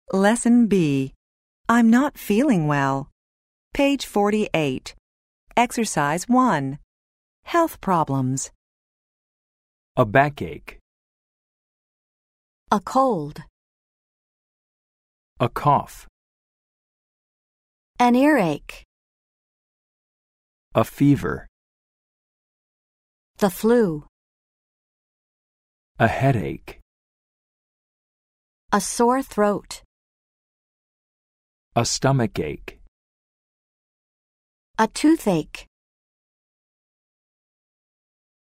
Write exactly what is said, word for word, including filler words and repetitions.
Lesson B. I'm not feeling well. Page forty-eight. Exercise one. Health problems. A backache. A cold. A cough. An earache. A fever. The flu. A headache. A sore throat. A stomachache. A toothache.